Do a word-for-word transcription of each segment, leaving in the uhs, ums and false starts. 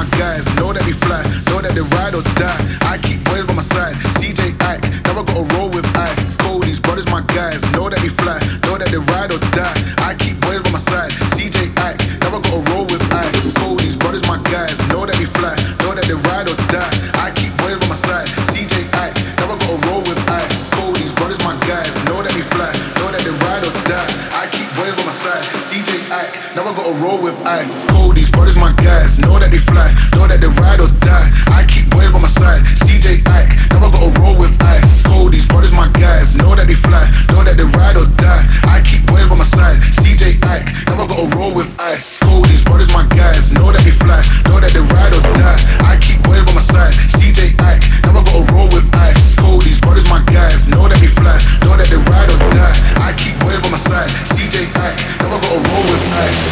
guys, know that they fly, know that they ride or die. I keep boys by my side, C J Ike, never gotta roll with ice. Cody's brothers, my guys, know that they fly, know that they ride or die. I keep boys by my side, C J Ike, never gotta roll with ice. Cody's brothers, my guys, know that they fly, know that they ride or die. I keep boys by my side, C J Ike, never gotta roll with ice. Cody's brothers, my guys, know that they fly, know that they ride or die. I keep boys by my side, C J Ike, never gotta roll with ice. Cody's brothers, my guys, know that they fly, know that they ride or die. I keep boys by my side, C J Ike, never gotta roll with ice. Cody's brothers, my guys, know that they fly, know that they ride or die. I keep boys by my side, C J Ike, never gotta roll with ice. Cody's brothers, my guys, know that they fly, know that they ride or die. I keep boys by my side, C J Ike, never gotta roll with ice. Cody's brothers, my guys, know that they fly, know that they ride or die. I keep boys by my side, C J Ike, never gotta roll with ice.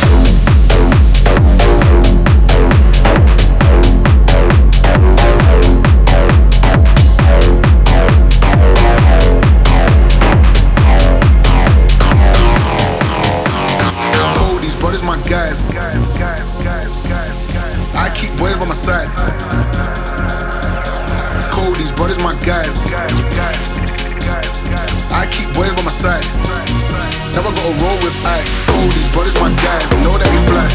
Brothers, my guys. I keep boys by my side. Cody's brothers, my guys. I keep boys by my side. Never gotta roll with ice. Cody's brothers, my guys. Know that we fly.